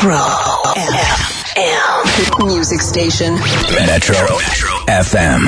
Metro FM. Music station. Metro FM.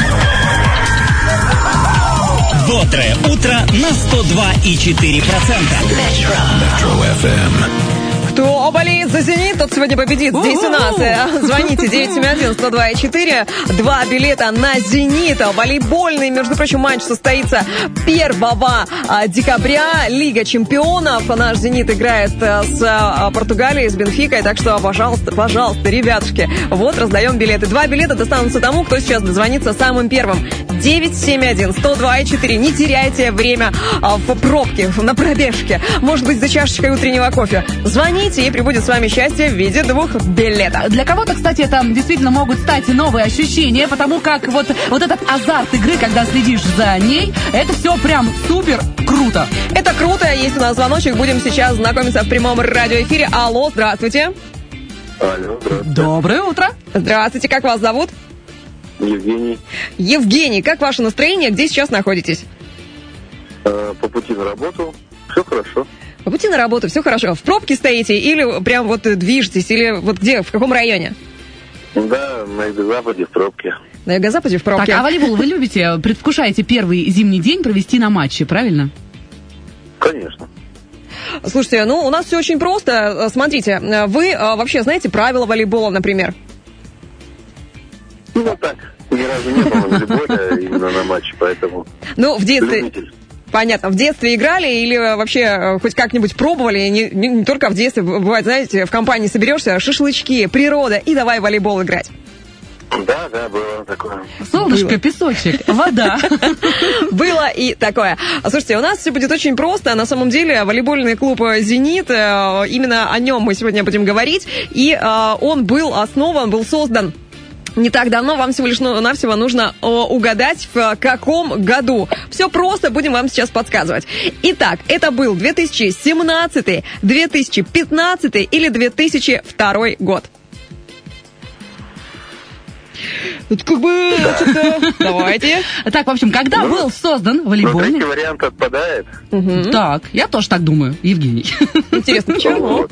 Бодрое утро на 102,4%. Metro FM. Кто болеет за «Зенит», тот сегодня победит здесь у нас. Звоните 971-102,4. 2 билета на «Зенит». Волейбольный, между прочим, матч состоится 1 декабря. Лига чемпионов. Наш «Зенит» играет с Португалией, с Бенфикой. Так что, пожалуйста, ребятушки, вот раздаем билеты. 2 билета достанутся тому, кто сейчас дозвонится самым первым. 971-102,4. Не теряйте время в пробке, на пробежке. Может быть, за чашечкой утреннего кофе. Звоните, и прибудет с вами счастье в виде 2 билетов. Для кого-то, кстати, это действительно могут стать новые ощущения, потому как вот этот азарт игры, когда следишь за ней, это все прям супер круто. Это круто. Есть у нас звоночек. Будем сейчас знакомиться в прямом радиоэфире. Алло, здравствуйте. Алло, здравствуйте. Доброе утро. Здравствуйте, как вас зовут? Евгений. Евгений, как ваше настроение? Где сейчас находитесь? По пути на работу. Все хорошо. По пути на работу, все хорошо. В пробке стоите или прям вот движетесь? Или вот где, в каком районе? Да, на юго-западе в пробке. На юго-западе в пробке. Так, а волейбол вы любите, предвкушаете первый зимний день провести на матче, правильно? Конечно. Слушайте, ну у нас все очень просто. Смотрите, вы вообще знаете правила волейбола, например? Ну так, ни разу не было волейболя именно на матче, поэтому... Ну, в детстве... Любитель. Понятно. В детстве играли или вообще хоть как-нибудь пробовали? Не только в детстве. Бывает, знаете, в компании соберешься, шашлычки, природа, и давай в волейбол играть. Да, было такое. Солнышко, песочек, вода. Было и такое. Слушайте, у нас все будет очень просто. На самом деле, волейбольный клуб «Зенит», именно о нем мы сегодня будем говорить. И он был основан, был создан не так давно. Вам всего лишь навсего нужно угадать, в каком году. Все просто, будем вам сейчас подсказывать. Итак, это был 2017, 2015 или 2002 год? Тут как бы что-то... Давайте. Так, в общем, когда был создан волейбольный... Третий вариант отпадает. Так, я тоже так думаю, Евгений. Интересно, почему?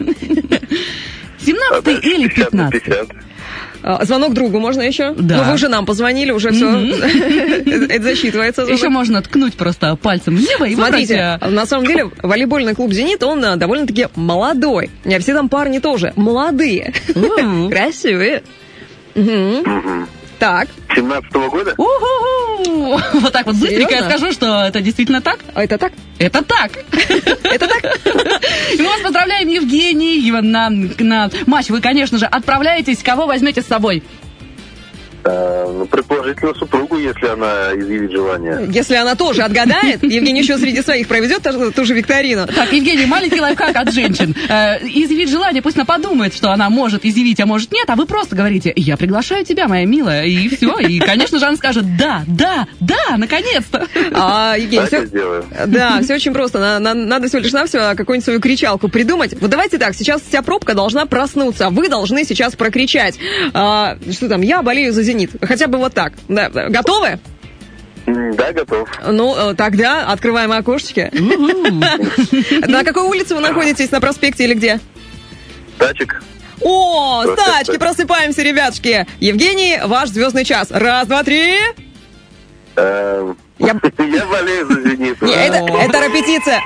17 или 15? 50. Звонок другу можно еще? Да. Ну, вы уже нам позвонили, уже все. Это засчитывается. Еще можно ткнуть просто пальцем в небо и Смотрите, выбрать... на самом деле, волейбольный клуб «Зенит», он довольно-таки молодой. Все там парни тоже молодые. Красивые. Так. 17-го года? У-ху-ху! Вот так вот быстренько я скажу, что это действительно так. А это так? Это так. Это так? И мы вас поздравляем, Евгений, на матч. Вы, конечно же, отправляетесь. Кого возьмете с собой? Ну, предположительно, супругу, если она изъявит желание. Если она тоже отгадает, Евгений еще среди своих проведет ту же викторину. Так, Евгений, маленький лайфхак от женщин. Изъявить желание, пусть она подумает, что она может изъявить, а может нет, а вы просто говорите: я приглашаю тебя, моя милая, и все. И, конечно же, она скажет: да, наконец-то. Евгений, Так я сделаю. Да, все очень просто. Надо всего лишь навсего какую-нибудь свою кричалку придумать. Вот давайте так, сейчас вся пробка должна проснуться. Вы должны сейчас прокричать. Что там, я болею за «Зенит». Хотя бы вот так. Да. Готовы? Да, готов. Ну, тогда открываем окошечки. На какой улице вы находитесь? На проспекте или где? Тачек. О, с тачки, просыпаемся, ребятушки. Евгений, ваш звездный час. 1, 2, 3. Я болею за «Зенит». Это репетиция.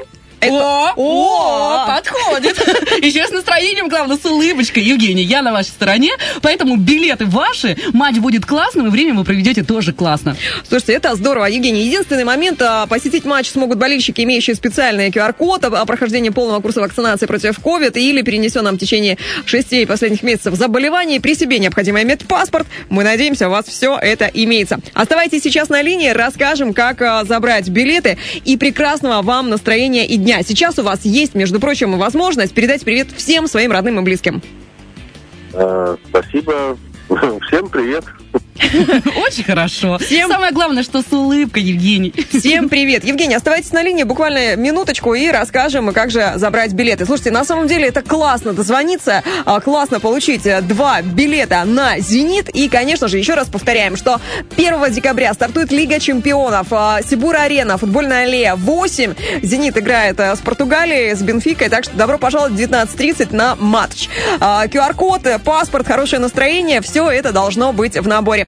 Подходит. Еще с настроением, главное, с улыбочкой. Евгений, я на вашей стороне, поэтому билеты ваши, матч будет классным, и время вы проведете тоже классно. Слушайте, это здорово, Евгений. Единственный момент, посетить матч смогут болельщики, имеющие специальный QR-код о прохождении полного курса вакцинации против COVID или перенесенном в течение 6 последних месяцев заболеваний. При себе необходимый медпаспорт. Мы надеемся, у вас все это имеется. Оставайтесь сейчас на линии, расскажем, как забрать билеты, и прекрасного вам настроения и дня. Сейчас у вас есть, между прочим, возможность передать привет всем своим родным и близким. Спасибо. Всем привет. Очень хорошо. Всем- Самое главное, что с улыбкой, Евгений. Всем привет. Евгений, оставайтесь на линии буквально минуточку и расскажем, как же забрать билеты. Слушайте, на самом деле это классно дозвониться, классно получить 2 билета на «Зенит». И, конечно же, еще раз повторяем, что 1 декабря стартует Лига чемпионов. Сибура-арена, футбольная аллея 8. «Зенит» играет с Португалией, с Бенфикой, так что добро пожаловать в 19:30 на матч. QR-код, паспорт, хорошее настроение, все это должно быть в наборе.